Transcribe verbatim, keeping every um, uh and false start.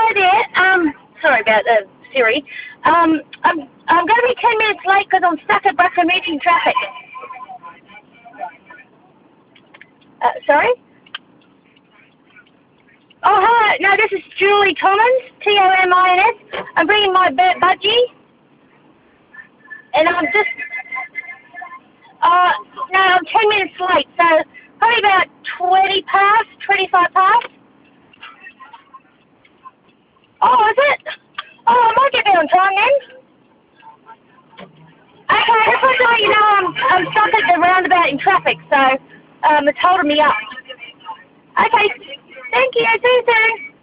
hi there. Um, sorry about uh, Siri. Um, I'm I'm going to be ten minutes late because I'm stuck at Buckham meeting traffic. Uh, sorry. Oh, hello. No, this is Julie Tommins, T O M I N S. I'm bringing my bu- budgie, and I'm just. Uh, no, I'm ten minutes late, so probably about twenty past, twenty-five past. Oh, is it? Oh, I might get there on time then. Okay, I just want to let you know I'm, I'm stuck at the roundabout in traffic, so um, it's holding me up. Okay, thank you. See you soon.